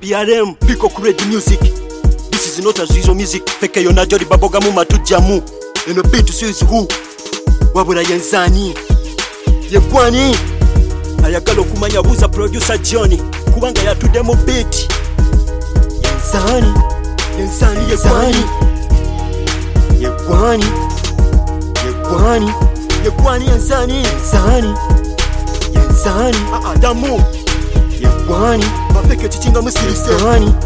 BRM, Pico Create Music. This is not as usual music. Peke yona jodi baboga mu matujamu. Eno beat suiz who. Wabula yenzani. Yegwani. Ayagala okumanya buza producer Johnny. Kubanga yatude mu beat. Yenzani. Yenzani yegwani. Yegwani. Yegwani. Yegwani yenzani. Yenzani. Yenzani. Adamu. Yegwani. Mapeke chichinga musirise. Yegwani.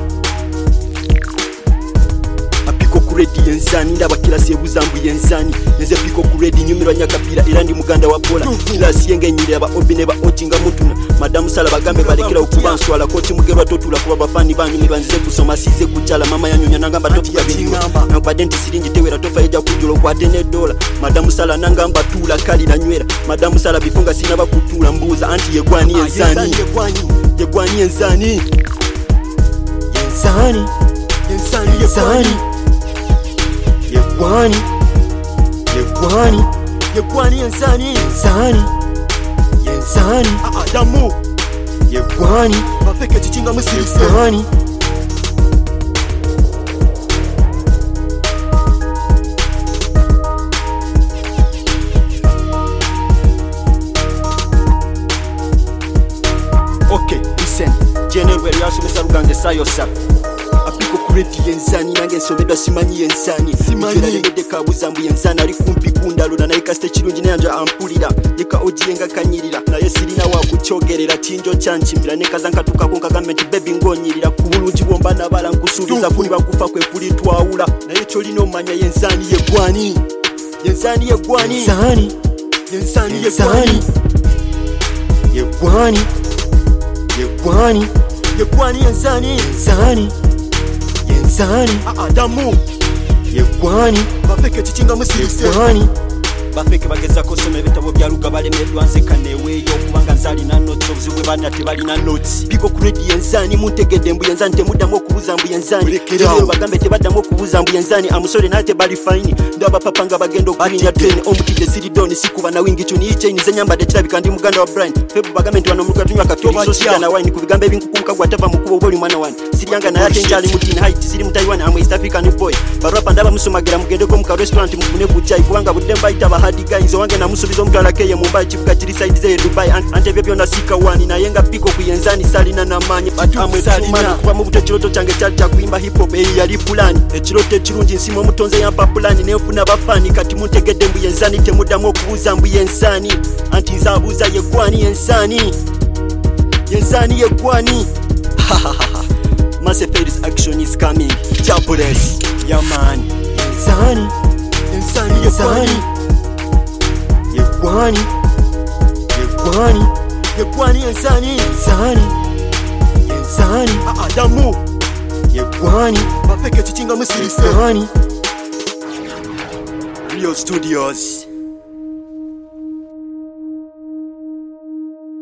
Apiko kuredi yenzani. Ndaba kilasi yebuzambu yenzani. Neze piko kuredi nyumiro nyakapira. Irandi muganda wa bola. Kilasi yenge nyire aba obine ba ochinga mutuna. Madamu sala bagambe balekera okubanswala. Koti mugerwa totula kuba bafani banyu mibanzize kusoma size kuchala. Mama yanyonya nangamba totuya binyamba. Nakwadenti sirinji tewera tofa eja kujulo kwa $10. Madamu sala nangamba tula kali na nywera. Madamu sala bifunga sina bakutula mbuza. Anti yegwani yenzani. Yegwani yenzani. Yenzani. Yenzani yenzani. Yegwani. Yegwani. Yegwani yenzani. Yenzani. Yenzani. Adamu. Yegwani. Mapeke chichinga musirise. Yegwani. Okay, listen. General yasomesa lugange sayosa. Apiko kureti yenzani nange nsomedwa simanyi yenzani. Simanyi de kabuzambu yenzani ali kumpi kundalo na naikaste kirungi nanja ampulira. Yeka ojiyenga kanyirira. Na yesirina wa kuchogerera tinjo chanchimbira nekazanka tukakonka government baby ngonyirira kubulungi bomba nabala nkusubiza kuli bakufa kwe kuli twawula. Na yecho lino manya yenzani yegwani. Yenzani yegwani. Yenzani. Yenzani yegwani. Yegwani. Yegwani. Yegwani yenzani. Yenzani. Yenzani. Adamu. Yegwani. Bafeke chichinga musirise. Yegwani. Bafeke bageza kusoma ebitabo bya Luga balemedwa nzeka neweyo kubanga nzali na notes obuzibwe bana tebali na notes. Pico Create yenzani muntegedde mbu yenzani temuddamu okubuza mbu yenzani. Lero bagambe tebaddamu okubuza mbu yenzani amusole nate bali fine. Ndaba papanga bagendo okunya train omukide siridoni sikuba na wingi tuni chain zenyamba de kirabika ndi muganda wa Brian. Febu bagambe ndi wano muka tunywa katoli so sida na wine kubigambe ebinkukumka gwatava mukubo oboli mwana wani. Siriyanga na yate njali mutina height siri mu Taiwan am East African boy. Barapa ndaba musumagera mugendeko muka restaurant mufune kuchai kubanga budemba itaba hadi guys wange namusubiza omukyala keye Mumbai chifuka kiri side ze Dubai ante byo byona sika wani na yenga Pico kuyenzani salina na manye amwe salina kuba mu buto kiroto change cha kuimba hip hop yali plan ekiroto kirungi nsimo mutonze ya papulani nefuna bafani kati mutegedde mbu yenzani temuddamu okubuza mbu yenzani anti nzabuza yegwani yenzani. Yenzani yegwani. Massive action is coming. Jabules. Yeah man. Yenzani. Yenzani yegwani. Yegwani. Yegwani. Yegwani yenzani. Yenzani. Yenzani. Adamu. Yegwani. Bafeke chichinga musirise. Yegwani. Real Studios.